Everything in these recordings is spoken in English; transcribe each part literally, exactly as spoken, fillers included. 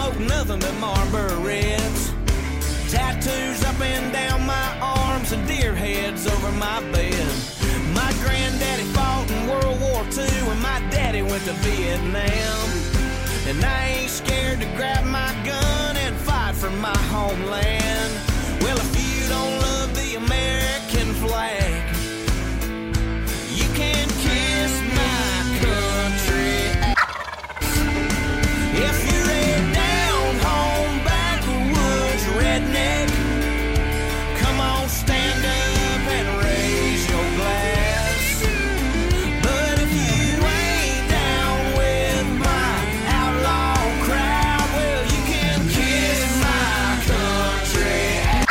smoke nothing but Marlboro Reds. Tattoos up and down my arms and deer heads over my bed. My granddaddy fought in World War Two and my daddy went to Vietnam. And I ain't scared to grab my gun and fight for my homeland. Well, if you don't love the American flag, you can kiss my country ass. If you're a down home backwoods redneck, come on, stand up and raise your glass. But if you ain't down with my outlaw crowd, well, you can kiss my country ass.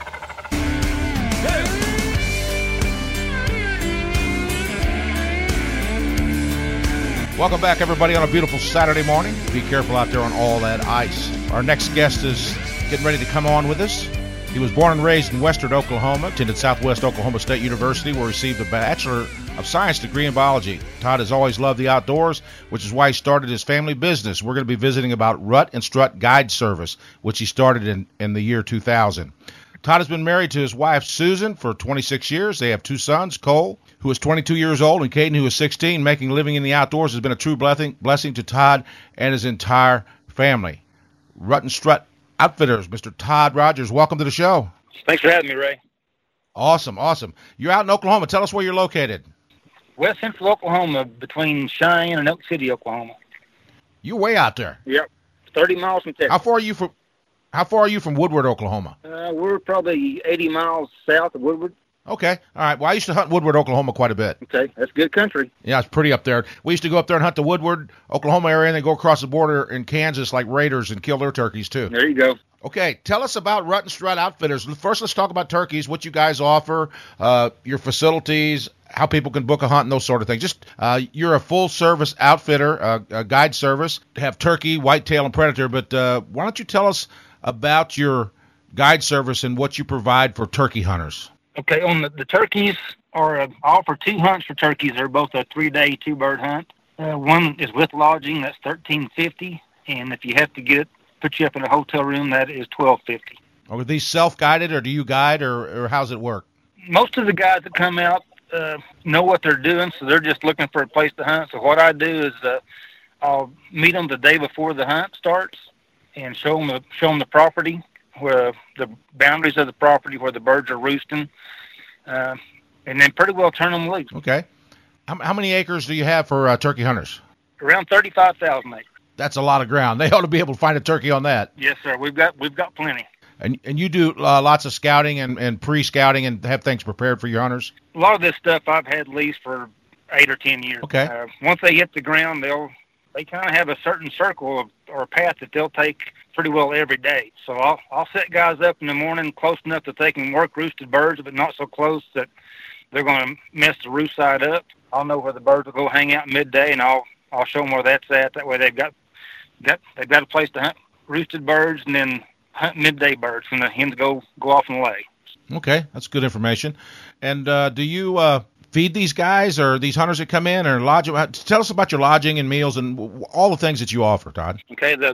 Welcome back, everybody, on a beautiful Saturday morning. Be careful out there on all that ice. Our next guest is getting ready to come on with us. He was born and raised in Western Oklahoma, attended Southwest Oklahoma State University, where he received a Bachelor of Science degree in biology. Todd has always loved the outdoors, which is why he started his family business. We're going to be visiting about Rut and Strut Guide Service, which he started in, in the year two thousand. Todd has been married to his wife, Susan, for twenty-six years. They have two sons, Cole, who is twenty-two years old, and Caden, who is sixteen. Making a living in the outdoors has been a true blessing, blessing to Todd and his entire family. Rut and Strut Outfitters, Mister Todd Rogers, welcome to the show. Thanks for having me, Ray. Awesome, awesome. You're out in Oklahoma. Tell us where you're located. West Central Oklahoma, between Cheyenne and Elk City, Oklahoma. You're way out there. Yep, thirty miles from Texas. How far are you from? How far are you from Woodward, Oklahoma? Uh, we're probably eighty miles south of Woodward. Okay, all right. Well, I used to hunt Woodward, Oklahoma quite a bit. Okay, that's good country. Yeah, it's pretty up there. We used to go up there and hunt the Woodward, Oklahoma area, and then go across the border in Kansas like raiders and kill their turkeys, too. There you go. Okay, tell us about Rut and Strut Outfitters. First, let's talk about turkeys, what you guys offer, uh, your facilities, how people can book a hunt, and those sort of things. Just, uh, you're a full-service outfitter, uh, a guide service, have turkey, whitetail, and predator, but uh, why don't you tell us about your guide service and what you provide for turkey hunters? Okay, on the, the turkeys are uh, I offer two hunts for turkeys. They're both a three-day, two-bird hunt. Uh, one is with lodging, that's thirteen fifty, and if you have to get it, put you up in a hotel room, that is twelve fifty. Are these self-guided, or do you guide, or, or how's it work? Most of the guys that come out uh, know what they're doing, so they're just looking for a place to hunt. So what I do is uh, I'll meet them the day before the hunt starts and show them the, show them the property, where the boundaries of the property where the birds are roosting, uh, and then pretty well turn them loose. Okay. How, how many acres do you have for uh, turkey hunters? Around thirty-five thousand acres. That's a lot of ground. They ought to be able to find a turkey on that. Yes, sir. We've got we've got plenty. And and you do uh, lots of scouting and, and pre-scouting and have things prepared for your hunters? A lot of this stuff I've had leased for eight or ten years. Okay. Uh, once they hit the ground, they'll they kind of have a certain circle of, or a path that they'll take pretty well every day. So I'll I'll set guys up in the morning close enough that they can work roosted birds, but not so close that they're going to mess the roost side up. I'll know where the birds will go hang out midday, and I'll I'll show them where that's at. That way they've got got they've got a place to hunt roosted birds, and then hunt midday birds when the hens go go off and lay. Okay, that's good information. And uh, do you uh, feed these guys or these hunters that come in or lodge? Tell us about your lodging and meals and all the things that you offer, Todd. Okay, the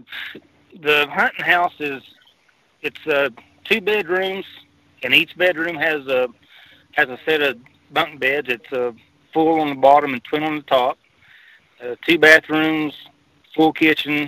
the hunting house is it's uh, two bedrooms, and each bedroom has a has a set of bunk beds. It's a uh, full on the bottom and twin on the top. Uh, two bathrooms, full kitchen,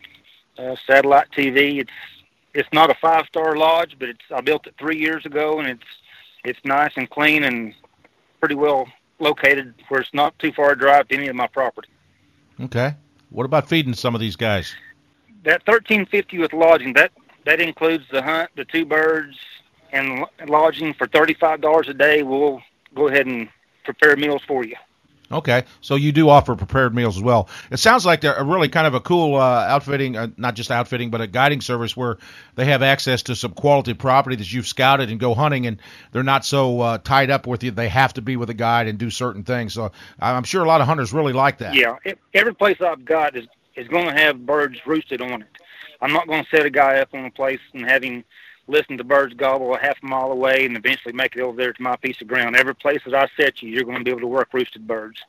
uh, satellite T V. It's it's not a five star lodge, but it's I built it three years ago, and it's it's nice and clean and pretty well located where it's not too far a drive to any of my property. Okay. What about feeding some of these guys? That thirteen fifty with lodging, that that includes the hunt, the two birds, and lodging for thirty-five dollars a day. We'll go ahead and prepare meals for you. Okay, so you do offer prepared meals as well. It sounds like they're a really kind of a cool uh, outfitting, uh, not just outfitting, but a guiding service where they have access to some quality property that you've scouted and go hunting, and they're not so uh, tied up with you. They have to be with a guide and do certain things. So I'm sure a lot of hunters really like that. Yeah, every place I've got is, is going to have birds roosted on it. I'm not going to set a guy up on a place and have him listen to birds gobble a half a mile away and eventually make it over there to my piece of ground. Every place that I set you, you're going to be able to work roosted birds.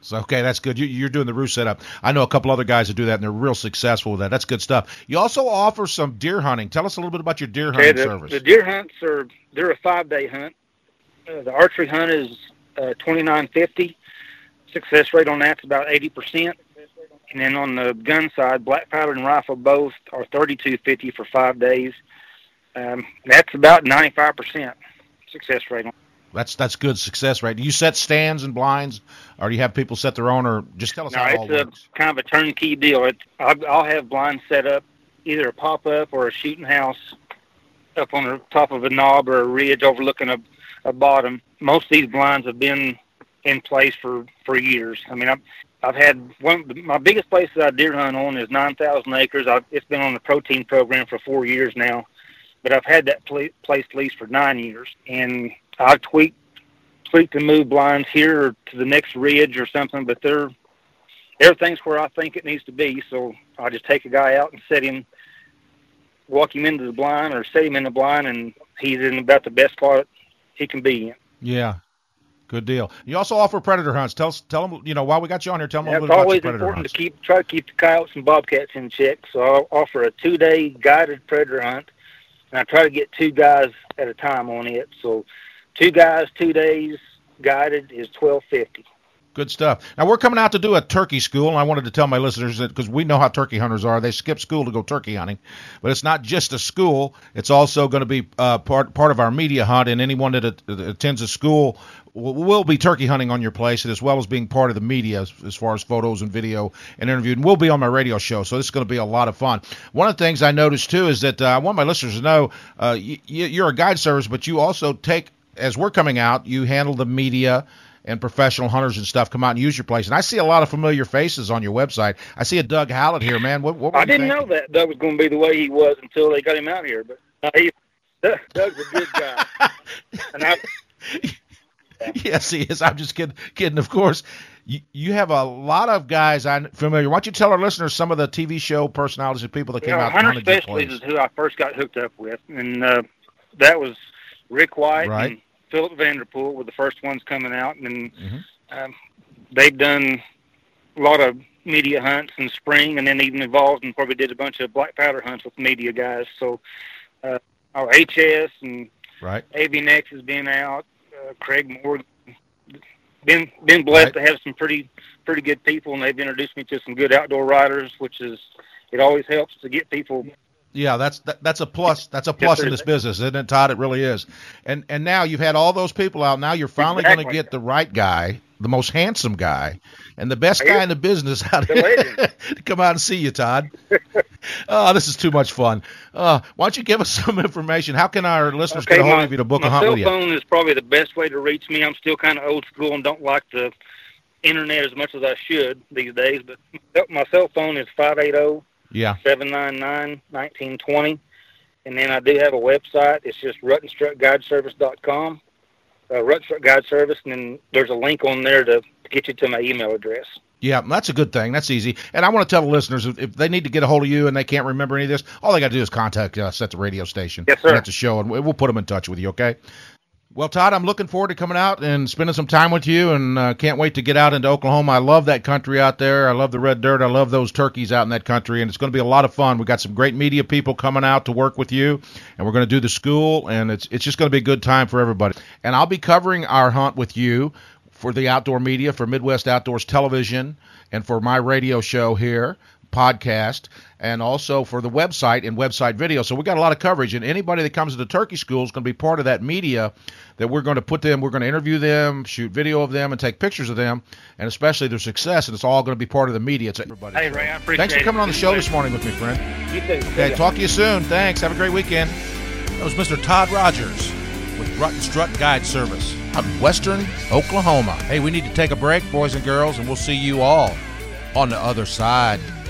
So, okay, that's good. You, you're doing the roost setup. I know a couple other guys that do that, and they're real successful with that. That's good stuff. You also offer some deer hunting. Tell us a little bit about your deer hunting okay, the, service. The deer hunts are they're a five day hunt. Uh, the archery hunt is uh, twenty-nine fifty. Success rate on that's about eighty percent. And then on the gun side, black powder and rifle both are thirty-two fifty for five days. Um, that's about ninety-five percent success rate on. That's that's good success rate. Do you set stands and blinds, or do you have people set their own, or just tell us no, how it all it's a works? kind of a turnkey deal. It, I'll, I'll have blinds set up, either a pop-up or a shooting house up on the top of a knob or a ridge overlooking a, a bottom. Most of these blinds have been in place for, for years. I mean, I've, I've had one, my biggest place that I deer hunt on is nine thousand acres. I've, it's been on the protein program for four years now, but I've had that pl- place leased for nine years. And I've tweaked, tweaked and moved blinds here or to the next ridge or something, but they're, everything's where I think it needs to be. So I just take a guy out and set him, walk him into the blind or set him in the blind, and he's in about the best spot he can be in. Yeah. Good deal. You also offer predator hunts. Tell us, tell them, you know, while we got you on here, tell them Yeah, a little bit about your predator important hunts. to keep, try to keep the coyotes and bobcats in check. So I'll offer a two-day guided predator hunt, and I try to get two guys at a time on it. So two guys, two days guided is twelve fifty. Good stuff. Now, we're coming out to do a turkey school, and I wanted to tell my listeners that because we know how turkey hunters are. They skip school to go turkey hunting. But it's not just a school. It's also going to be uh, part part of our media hunt, and anyone that, that attends a school will, will be turkey hunting on your place, as well as being part of the media as, as far as photos and video and interview. And we'll be on my radio show, so this is going to be a lot of fun. One of the things I noticed, too, is that uh, I want my listeners to know uh, you, you're a guide service, but you also take, as we're coming out, you handle the media and professional hunters and stuff come out and use your place. And I see a lot of familiar faces on your website. I see a Doug Hallett here, man. What, what were I you didn't thinking? know that Doug was going to be the way he was until they got him out here. But uh, he, Doug's a good guy. And I, Yes, he is. I'm just kidding. Kidding, of course. You, you have a lot of guys I'm familiar. Why don't you tell our listeners some of the T V show personalities and people that came you know, out and Hunter hunted your Specialties place? is who I first got hooked up with. And uh, that was Rick White Right. and Philip Vanderpool were the first ones coming out. And Mm-hmm. um, they've done a lot of media hunts in spring, and then even involved and probably did a bunch of black powder hunts with media guys. So uh, our H S and Right. A V Nex has been out. Uh, Craig Moore, been been blessed Right. to have some pretty pretty good people, and they've introduced me to some good outdoor riders, which is it always helps to get people. Yeah, that's that, that's a plus. That's a plus Yes, in this business, isn't it, Todd? It really is. And and now you've had all those people out. Now you're finally going to Exactly. get the right guy, the most handsome guy, and the best guy Yes. in the business out The here legend. to come out and see you, Todd. Oh, this is too much fun. Uh, why don't you give us some information? How can our listeners Okay, get a hold my, of you to book my a hunt cell with you? phone is probably the best way to reach me. I'm still kind of old school and don't like the internet as much as I should these days. But my cell phone is five eight zero, Yeah. seven nine nine, one nine two zero. And then I do have a website. It's just Rutt and Strut Guide Service dot com. Uh, Rutt and Strut Guide Service, and then there's a link on there to, to get you to my email address. Yeah, that's a good thing. That's easy. And I want to tell the listeners, if, if they need to get a hold of you and they can't remember any of this, all they got to do is contact us at the radio station. Yes, sir. And at the show, and we'll put them in touch with you, okay? Well, Todd, I'm looking forward to coming out and spending some time with you, and uh, can't wait to get out into Oklahoma. I love that country out there. I love the red dirt. I love those turkeys out in that country, and it's going to be a lot of fun. We've got some great media people coming out to work with you, and we're going to do the school, and it's it's just going to be a good time for everybody. And I'll be covering our hunt with you for the outdoor media, for Midwest Outdoors Television, and for my radio show here, podcast, and also for the website and website video. So we got a lot of coverage, and anybody that comes to the turkey school is going to be part of that media that we're going to put them, we're going to interview them, shoot video of them, and take pictures of them, and especially their success, and it's all going to be part of the media. It's everybody. Hey, Ray, I appreciate Thanks for it. coming on the show this morning with me, friend. You too. Okay, talk to you soon. Thanks. Have a great weekend. That was Mister Todd Rogers with Rutt and Strut Guide Service. Out in western Oklahoma. Hey, we need to take a break, boys and girls, and we'll see you all on the other side.